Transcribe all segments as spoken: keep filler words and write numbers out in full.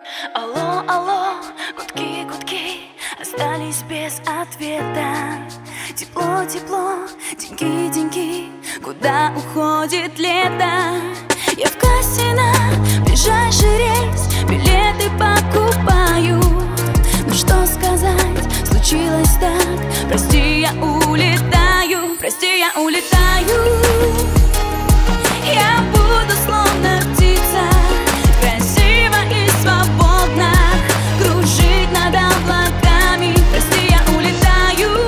Алло, алло, гудки, гудки остались без ответа. Тепло, тепло, деньги, деньги, куда уходит лето? Я в кассе на ближайший рейс билеты покупаю. Ну что сказать, случилось так. Прости, я улетаю, прости, я улетаю. Я буду словно птица, красиво и свободно кружить над облаками. Прости, я улетаю.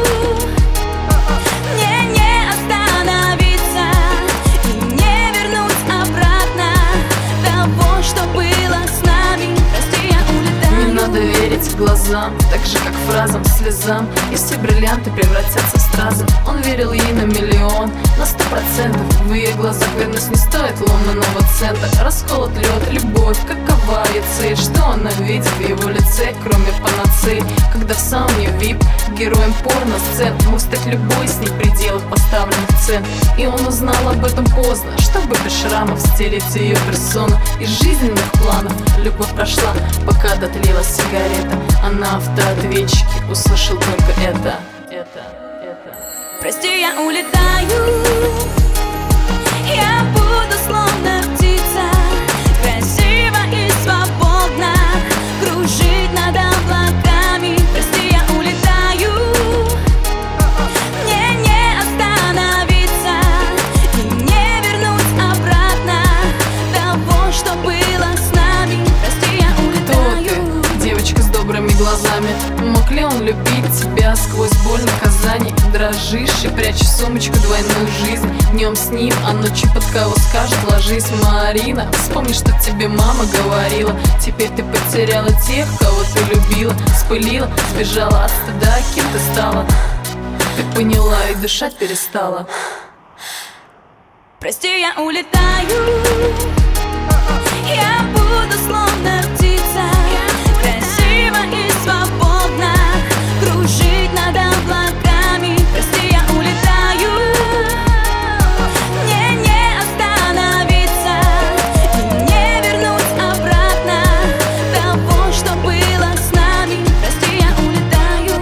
Мне не остановиться и не вернуть обратно того, что было с нами. Прости, я улетаю. Не надо верить глазам, так же как фразам, слезам. И все бриллианты превратятся в стразы. Он верил ей на миллион, на сто процентов. В ее глазах верность не стоит ломаного цента. Расколот лед, любовь, какова ее цель? Что она видит в его лице, кроме панацеи? Когда в сауне вип, героем порно-сцен мог стать любой с ней в пределах поставленных цен. И он узнал об этом поздно, чтобы без шрамов стереть ее персону из жизненных планов. Любовь прошла, пока дотлелась сигарета, а на автоответчике услышал только это, это, это. Прости, я улетаю. Я буду словно птица, красиво и свободно кружить над облаками. Прости, я улетаю. Мне не остановиться и не вернуть обратно того, что было с нами. Прости, я улетаю. Кто ты, девочка с добрыми глазами? Мог ли он любить тебя сквозь боль наказаний? Дрожишь и прячешь в сумочку двойную жизнь. Днем с ним, а ночью под кого скажет ложись, Марина. Вспомни, что тебе мама говорила. Теперь ты потеряла тех, кого ты любила. Спылила, сбежала от стыда, кем ты стала. Ты поняла и дышать перестала. Прости, я улетаю. Я буду словно птица, красиво и свободно кружить над облаками. Прости, я улетаю. Мне не остановиться и не вернуть обратно того, что было с нами. Прости, я улетаю.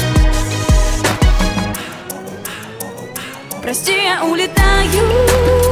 Прости, я улетаю.